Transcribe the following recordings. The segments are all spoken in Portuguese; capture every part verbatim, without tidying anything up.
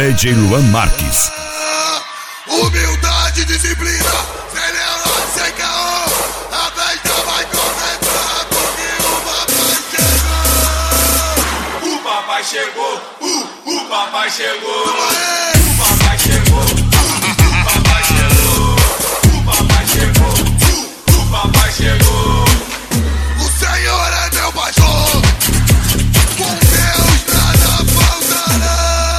D J Luan Marques. Humildade, disciplina, sem neurose, sem caô. A festa vai começar porque o papai chegou. O papai chegou, uh, o papai chegou. O papai chegou, o papai chegou. O papai chegou, uh, o papai chegou. O Senhor é meu pastor, com Deus nada faltará.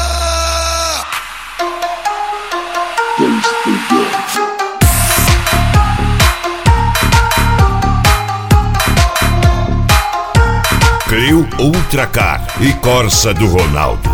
Clio Ultracar e Corsa do Ronaldo.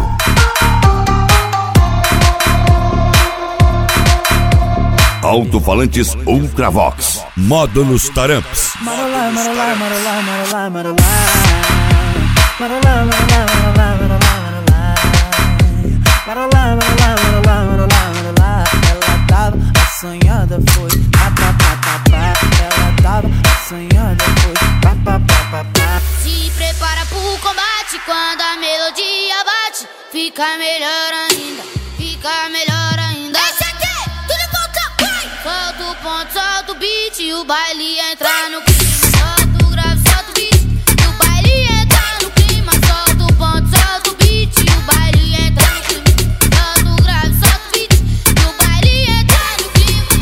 Alto-falantes Ultravox. Módulos Taramps. Marolá, marolá, marolá, marolá, marolá. Marolá, marolá, marolá, marolá, marolá. Marolá, marolá, marolá, marolá, marolá. Ela tava assanhada, foi pá, pá, pá, pá, pá. Ela tava assanhada, foi pá, pá, pá, pá, pá. Se prepara pro combate, quando a melodia bate, fica melhor ainda, fica melhor ainda. Esse aqui, tudo volta, vai! Solta o ponto, solta o beat, e o baile entra no clima. Solta o grave, solta o beat, e o baile entra no clima. Solta o ponto, solta o beat, e o baile entra no clima. Solta o grave, solta o beat, e o baile entra no clima.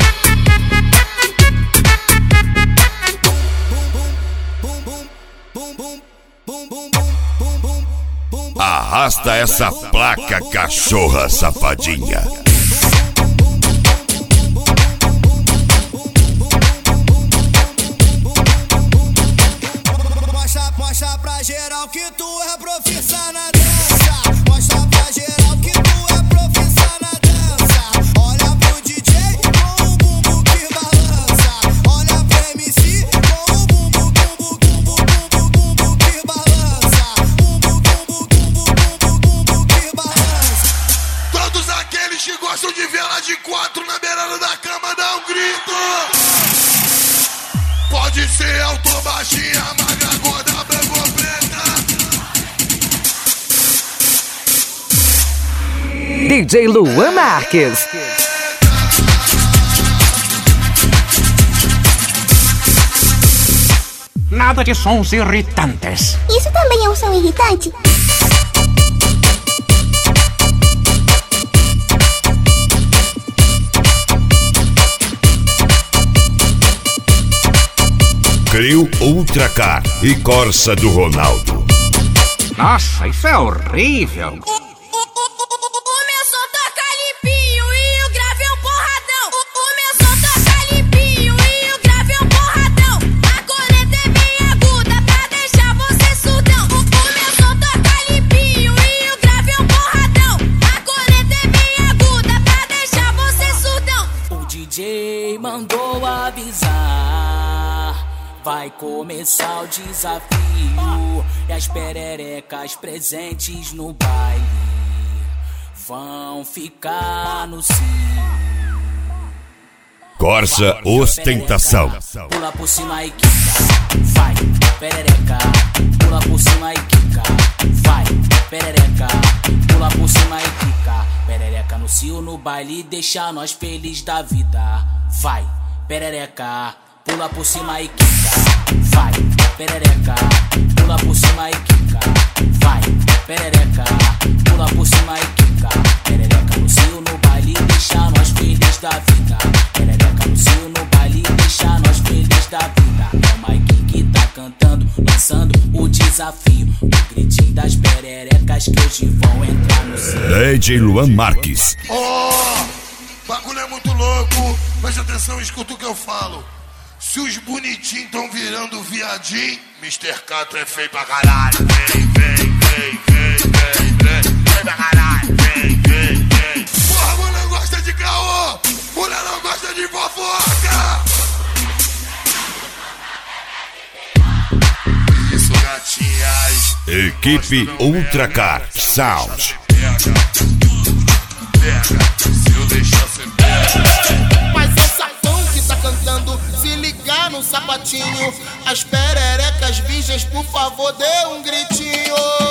Arrasta essa placa, cachorra safadinha. Mostra, mostra pra geral que tu é profissa na dança. Mostra pra geral que tu é profissa na dança. Olha pro D J com o bumbo que balança. Olha pro M C com o bumbo, bumbo, bumbo, bumbo, bumbo que balança. Bumbo, bumbo, bumbo, bumbo, bumbo que balança. Todos aqueles que gostam de vela de quatro na beirada da cama, dá um grito. Pode ser alto, baixinha, magra, gorda, branca ou preta. D J Luan Marques. Nada de sons irritantes. Isso também é um som irritante? Clio Ultracar e Corsa do Ronaldo. Nossa, isso é horrível. O meu som toca limpinho e o grave é um porradão. O, o meu som toca limpinho e o grave é um porradão. A corneta é bem aguda pra deixar você surdão. O, o meu som toca limpinho e o grave é um porradão. A corneta é bem aguda pra deixar você surdão. O D J mandou avisar. Vai começar o desafio e as pererecas presentes no baile vão ficar no cio. Corsa Ostentação. Pula por cima e quica, vai, perereca. Pula por cima e quica, vai, perereca. Pula por cima e quica, perereca no cio, no baile, deixa nós feliz da vida. Vai, perereca. Pula por cima e quica, vai, perereca. Pula por cima e quica, vai, perereca. Pula por cima e quica, perereca no cio, no baile, deixa nós feliz da vida. Perereca no cio, no baile, deixa nós feliz da vida. É o Mike que tá cantando, lançando o desafio. O gritinho das pererecas que hoje vão entrar no cio. D J Luan Marques. Oh, bagulho é muito louco. Preste atenção, escuta o que eu falo. Se os bonitinhos tão virando viadinho, mister Cato é feio pra caralho. Vem, vem, vem, vem, vem, vem, vem pra caralho. Vem, vem, vem. Porra, mulher gosta de caô, mulher não gosta de fofoca. Isso, gatinhas. Equipe Ultracar Sound. Pega, pega, se eu deixar você pega. Mas essa fã que tá cantando, se ligar no sapatinho. As pererecas virgens, por favor, dê um gritinho.